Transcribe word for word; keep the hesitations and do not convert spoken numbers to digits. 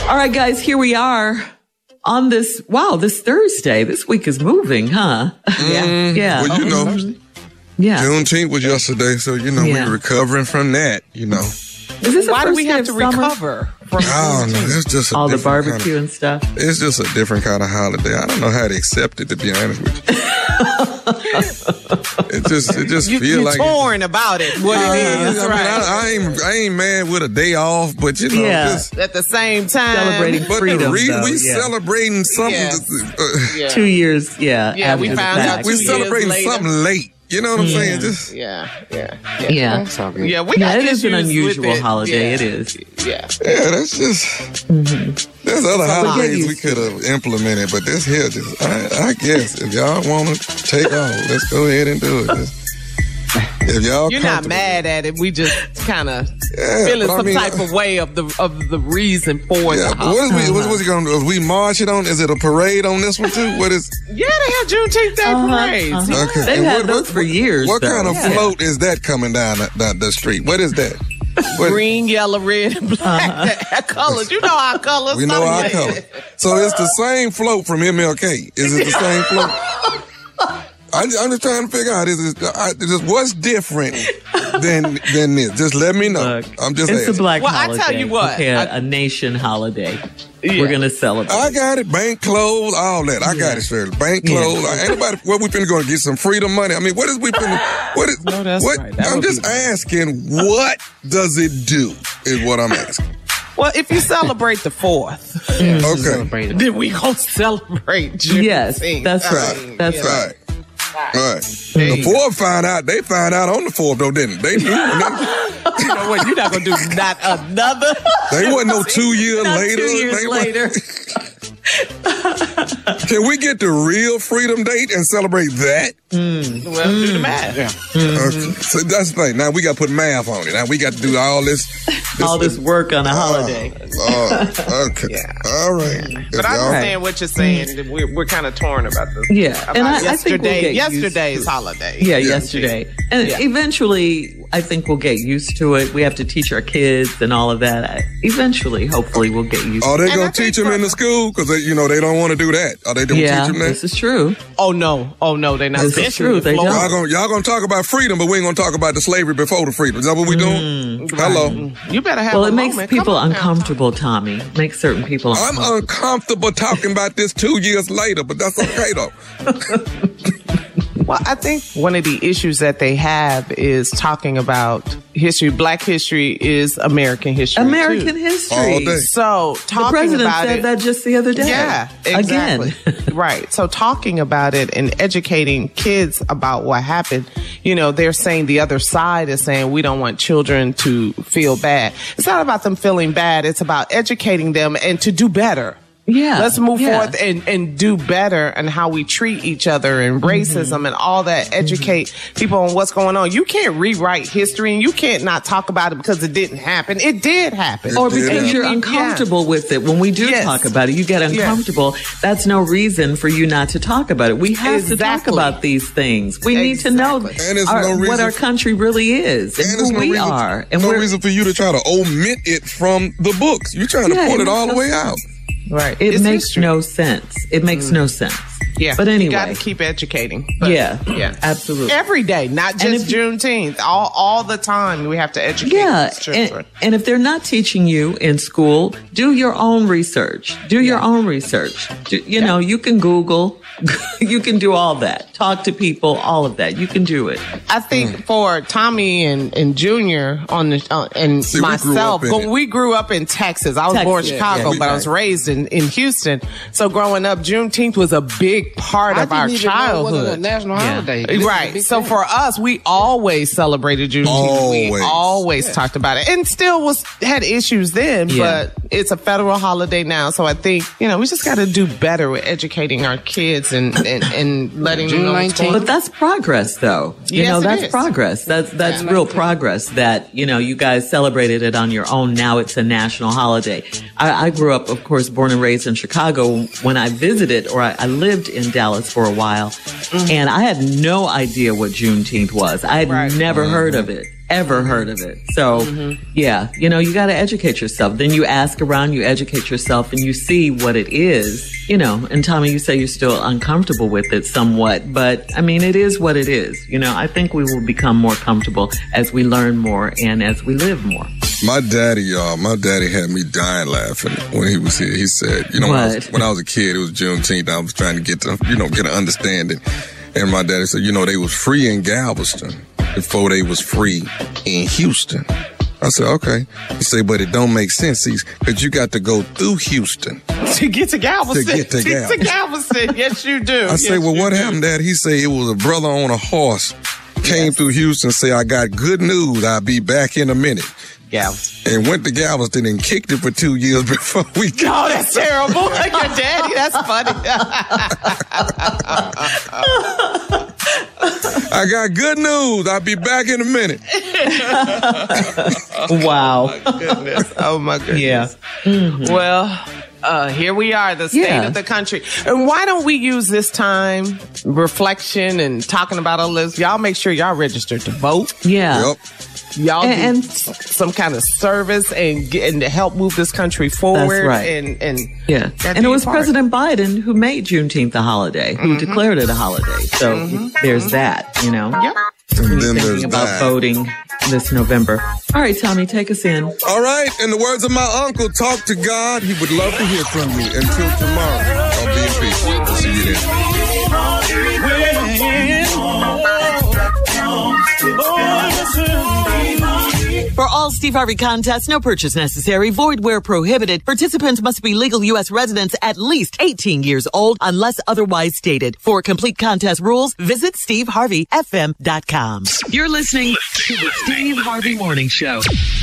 All right, guys, here we are on this. Wow, this Thursday. This week is moving, huh? Mm, yeah. Well, you know, yeah. Juneteenth was yesterday, so, you know, Yeah. we're recovering from that, you know. Is this the Why do first we day have of to summer? recover from I don't know. It's just a All the different barbecue kind and stuff. of, it's just a different kind of holiday. I don't know how to accept it, to be honest with you. it just, it just you, feel you're like torn about it. What I, it I, is, mean, right? I, I ain't, I ain't mad with a day off, but you know, Yeah. just, At the same time, Celebrating but freedom, the reason though, we yeah. celebrating something, Yeah. uh, Yeah. Two years, yeah. Yeah, we after the found out fact. we Two years celebrating later. something late. You know what I'm saying? Just Yeah, yeah, yeah. Yeah. Yeah, we Yeah, got it is an issues unusual with it. holiday. Yeah. It is. Yeah. yeah, that's just there's other get holidays we used could have implemented, but this here just I, I guess if y'all want to take off, let's go ahead and do it. Just, if y'all You're not comfortable- mad at it. We just kind of Yeah, feeling but I some mean, type of way of the of the reason for Yeah, the but what is holiday. we what, what's he gonna do? Is we march it on? Is it a parade on this one too? What is? Yeah, they have Juneteenth Day Uh-huh, parades. uh-huh. Okay. They've And had what- those what- for years. What though. kind of Yeah. float is that coming down the, the, the street? What is that? What- Green, yellow, red, and black. That colors. You know our colors. we know Some our of color. it. So it's the same float from M L K. Is it the same float? I, I'm just trying to figure out is it, I, is what's different than than this? Just let me know. Look, I'm just it's asking. a black Well, I holiday. tell you what, Okay, a, I- a nation holiday. Yeah. We're gonna celebrate. I got it. Bank closed, all that. I got it, Shirley. Bank Yeah. closed. Ain't nobody. What we finna go get some freedom money? I mean, what is we finna? What is? No, that's what? right. That I'm would just be- asking. What does it do? Is what I'm asking. Well, if you celebrate the fourth, Okay. then we gonna celebrate Juneteenth. Yes, that's I right. mean, That's yeah. right. Right. Right. The fourth found out. They found out on the fourth though, didn't they? They knew. and they- You know what? You're not gonna do not another. They wasn't no two years Not later. two years They wa- later. Can we get the real freedom date and celebrate that? Well, do the math. Okay. So that's the thing. Now we got to put math on it. Now we got to do all this. this All this work on a holiday. Oh, okay. Yeah. All right. But If I y'all- understand what you're saying. that We're, we're kind of torn about this. Yeah, About and I- I think yesterday, we'll get used yesterday's to- holiday. Yeah, Yeah. yesterday. And Yeah. eventually, I think we'll get used to it. We have to teach our kids and all of that. I- Eventually, hopefully, we'll get used Are to they And I going to think teach them for- in the school? Because, you know, they don't want to do that. Are they it. going to Yeah, teach them that? this is true. Oh no! Oh no! They're not. This is Especially true, in they Florida. don't. Y'all gonna, y'all gonna talk about freedom, but we ain't gonna talk about the slavery before the freedom. Is that what we doing? Hello. You better have. Well, a it makes moment. people Come on now. uncomfortable, Tommy. Makes certain people I'm uncomfortable. uncomfortable talking about this two years later, but that's okay though. Well, I think one of the issues that they have is talking about history. Black history is American history. American too. history. All day. So The talking president about said it. that just the other day. Yeah, exactly. Again. Right. So talking about it and educating kids about what happened, you know, they're saying the other side is saying we don't want children to feel bad. It's not about them feeling bad. It's about educating them and to do better. Yeah. Let's move yeah. forth and, and do better and how we treat each other and racism Mm-hmm. and all that. Educate people on what's going on. You can't rewrite history and you can't not talk about it because it didn't happen. It did happen. Or It did because happen. you're Yeah. uncomfortable with it. When we do Yes. talk about it, you get uncomfortable. That's no reason for you not to talk about it. We have to talk Exactly. about these things. We need to know Exactly. And there's our- no what reason our for- country really is and, And there's who no we reason, are. And no we're, reason for you to try to omit it from the books. You're trying to Yeah, point it it all the makes way no out. Right. it It's makes history. no sense. It makes no sense. Yeah. But You got anyway. to keep educating. But, Yeah. Yeah. Absolutely. Every day, not And just if you- Juneteenth. All all the time, we have to educate Yeah, these children. and, and if they're not teaching you in school, do your own research. Do your own research. Do, you know, you can Google, you can do all that. Talk to people, all of that. You can do it. I think for Tommy and, and Junior on the uh, and See, we grew myself, up in when it. we grew up in Texas. I was Texas, born in yeah, Chicago, yeah, but I was raised in, in Houston. So growing up, Juneteenth was a big part I of our didn't even know it wasn't a childhood. national Yeah. holiday. This is a Right. big So thing. for us, we always celebrated Juneteenth. We Always. always talked about it, and still was had issues then. Yeah. But it's a federal holiday now, so I think you know we just got to do better with educating our kids and and, and letting them know what's going on. But that's progress, though. You Yes, know, it that's is. progress. That's that's Yeah. real progress. That you know, you guys celebrated it on your own. Now it's a national holiday. I, I grew up, of course, born and raised in Chicago. When I visited, or I, I lived in Dallas for a while, and I had no idea what Juneteenth was. I had Right. never heard of it. ever heard of it. So, mm-hmm. yeah, you know, you got to educate yourself. Then you ask around, you educate yourself, and you see what it is, you know. And Tommy, you say you're still uncomfortable with it somewhat, but I mean, it is what it is. You know, I think we will become more comfortable as we learn more and as we live more. My daddy, y'all, my daddy had me dying laughing when he was here. He said, you know, when I, was, when I was a kid, it was Juneteenth. I was trying to get to, you know, get an understanding. And my daddy said, you know, they was free in Galveston before they was free in Houston. I said, okay. He said, but it don't make sense, because you got to go through Houston. To get to Galveston. To get to, to, Galveston. to Galveston. Yes, you do. I yes, say, well, what do. happened, Dad? He said it was a brother on a horse came yes. through Houston, say, I got good news. I'll be back in a minute. Galveston. And went to Galveston and kicked it for two years before we got. Oh, that's terrible. Like your daddy, that's funny. I got good news. I'll be back in a minute. Wow. Oh, my goodness. Oh, my goodness. Yeah. Mm-hmm. Well, uh, here we are, the state yeah. of the country. And why don't we use this time, reflection and talking about all this? Y'all make sure y'all register to vote. Yeah. Yep. Y'all and, do and some kind of service and and to help move this country forward. That's right. And and yeah, and it was part. President Biden who made Juneteenth a holiday, who mm-hmm. declared it a holiday. So mm-hmm. there's that, you know. Yep. And then thinking about that. voting this November. All right, Tommy, take us in. All right. In the words of my uncle, talk to God. He would love to hear from you. Until tomorrow, I'll be in peace. We'll see you then. For all Steve Harvey contests, no purchase necessary, void where prohibited. Participants must be legal U S residents at least eighteen years old unless otherwise stated. For complete contest rules, visit steve harvey f m dot com. You're listening to the Steve Harvey Morning Show.